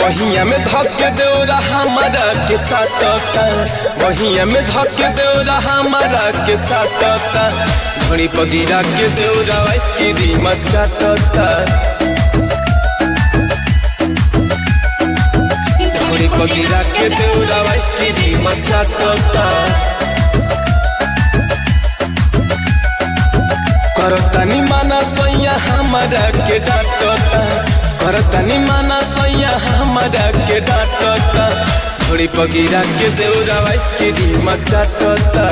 बहिया में धक्के देवरा हमारा के साटता, बहिया में धक्के देवरा हमारा के साटता, घड़ी पगिरा के देवरा आइसक्रीम चाटता, घड़ी पगिरा के देवरा आइसक्रीम चाटता। करतानी माना सैया हमारा के डांटता, करतानी माना सैया हमारा के डांटता, घड़ी पगिरा के देवरा आइसक्रीम चाटता,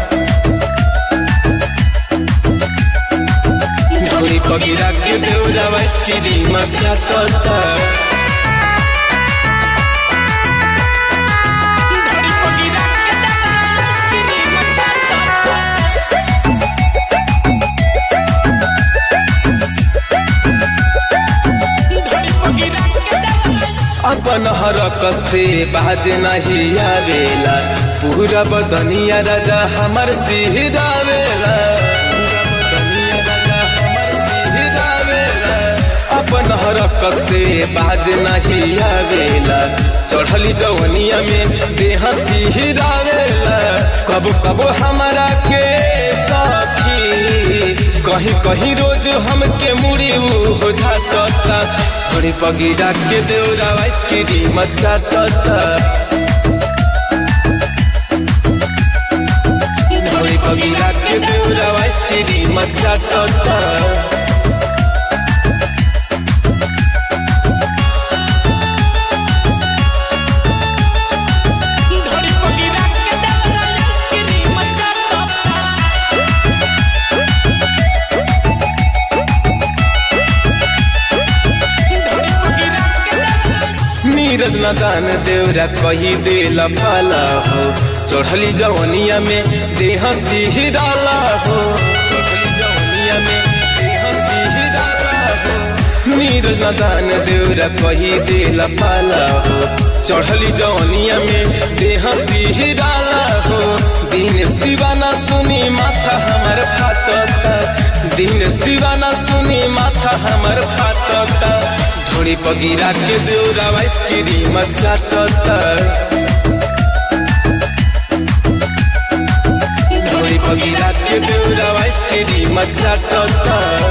घड़ी पगिरा के देवरा आइसक्रीम चाटता। अपन हरकत से बाज नहीं आवेला, पूरा बदनिया राजा हमर सिहरावेला, अपन हरकत से बाज नहीं आवेला, चढ़ली जवनिया में देह सिहरावेला, कब कब हमारा के सखी कहीं कहीं रोज हमके मुड़ी हो जाता, घड़ी पगिरा के देवरा आइसक्रीम चाटता, घड़ी पगिरा के देवरा आइसक्रीम चाटता। नीरज नदान देवरा कही देला पाला हो, चढ़ली जवनिया में देह सिहराला हो, चढ़ली जवनिया में देह सिहराला हो। नीरज नदान देवरा कही देला पाला हो, चढ़ली जवनिया में देह सिहराला हो। दिनेश दीवाना सुनी माथा हमर फाटता, दिनेश दीवाना सुनी माथा हमर फाटता, घड़ी पगिरा के देवरा आइसक्रीम चाटता, घड़ी पगिरा के देवरा आइसक्रीम चाटता।